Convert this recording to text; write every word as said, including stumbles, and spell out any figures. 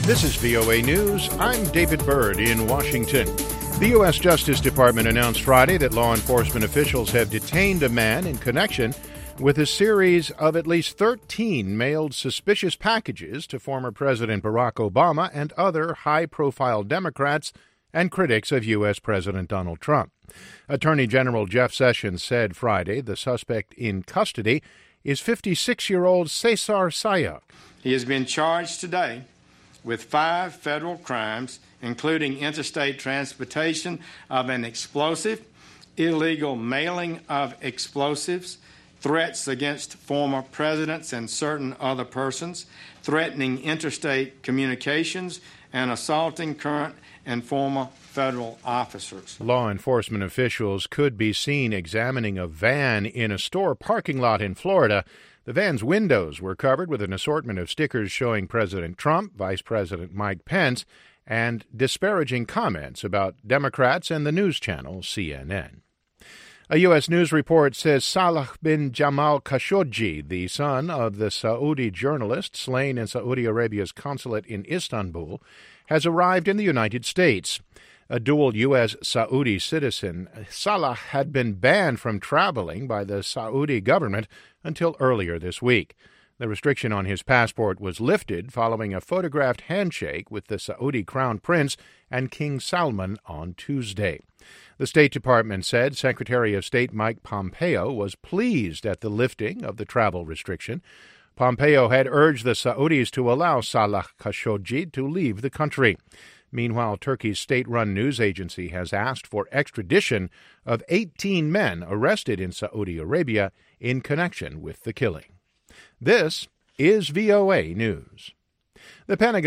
This is V O A News. I'm David Byrd in Washington. The U S Justice Department announced Friday that law enforcement officials have detained a man in connection with a series of at least thirteen mailed suspicious packages to former President Barack Obama and other high-profile Democrats and critics of U S. President Donald Trump. Attorney General Jeff Sessions said Friday the suspect in custody is fifty-six-year-old Cesar Sayoc. He has been charged today with five federal crimes, including interstate transportation of an explosive, illegal mailing of explosives, threats against former presidents and certain other persons, threatening interstate communications, and assaulting current and former federal officers. Law enforcement officials could be seen examining a van in a store parking lot in Florida. The van's windows were covered with an assortment of stickers showing President Trump, Vice President Mike Pence, and disparaging comments about Democrats and the news channel C N N. A U S news report says Salah bin Jamal Khashoggi, the son of the Saudi journalist slain in Saudi Arabia's consulate in Istanbul, has arrived in the United States. A dual U S. Saudi citizen, Salah had been banned from traveling by the Saudi government until earlier this week. The restriction on his passport was lifted following a photographed handshake with the Saudi Crown Prince and King Salman on Tuesday. The State Department said Secretary of State Mike Pompeo was pleased at the lifting of the travel restriction. Pompeo had urged the Saudis to allow Salah Khashoggi to leave the country. Meanwhile, Turkey's state-run news agency has asked for extradition of eighteen men arrested in Saudi Arabia in connection with the killing. This is V O A News. The Pentagon